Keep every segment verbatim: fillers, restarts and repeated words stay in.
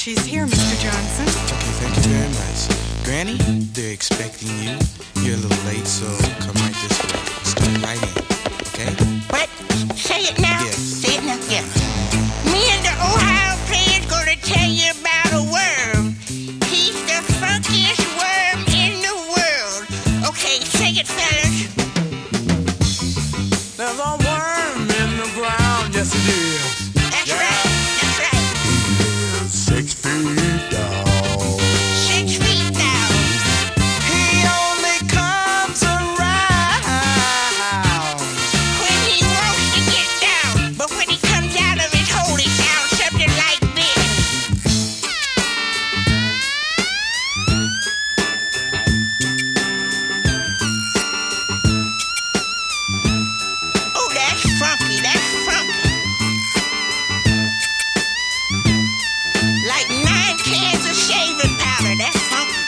She's here, Mister Johnson. Okay, thank you very much. Granny, they're expecting you. You're a little late, so come right this way. Start right in, okay? What? Say it now? Yes. Say it now? Yeah. Me and the Ohio player's gonna tell you about a worm. He's the funkiest worm in the world. Okay, say it, fellas. There's a worm in the ground, yes it is. That's Yeah. right. That's right. He is six feet down. Six feet down. He only comes around When he wants to get down, but when he comes out of his hole, he sounds something like this. Oh, that's funky. That's funky. Like nine cans of shaving powder. That's funky.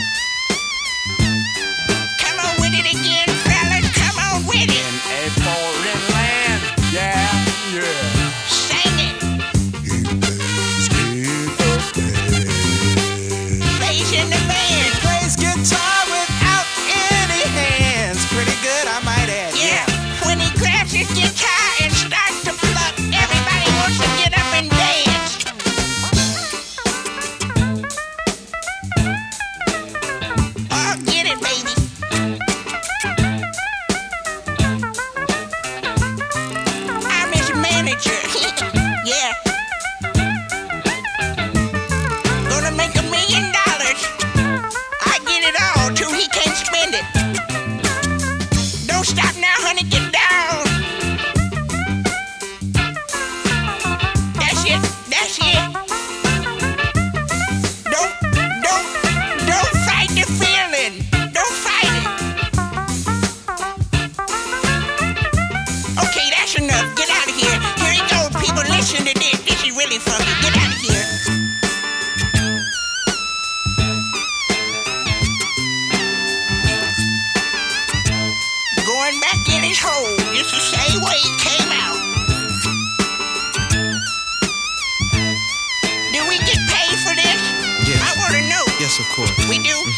Come on with it again, fellas. Come on with it. in a foreign land. Yeah, yeah. Sing it. He plays guitar. Plays in the band. Plays guitar without any hands. Pretty good, I might add. Yeah. When he grabs his guitar and starts to pluck, everybody wants to get up and dance. Oh, get it, baby. I'm his manager. Yeah. Gonna make a million dollars. I get it all till he can't spend it. Don't stop now, honey, get down. That's it, that's it. Don't, don't, don't fight the feeling. Don't fight it. Okay, that's enough. Get out of here. Here he goes, people. Listen to this. This is really funky. Get out of here. Going back in his hole. It's the same way he came out. Do we get paid for this? Yes. I want to know. Yes, of course. We do?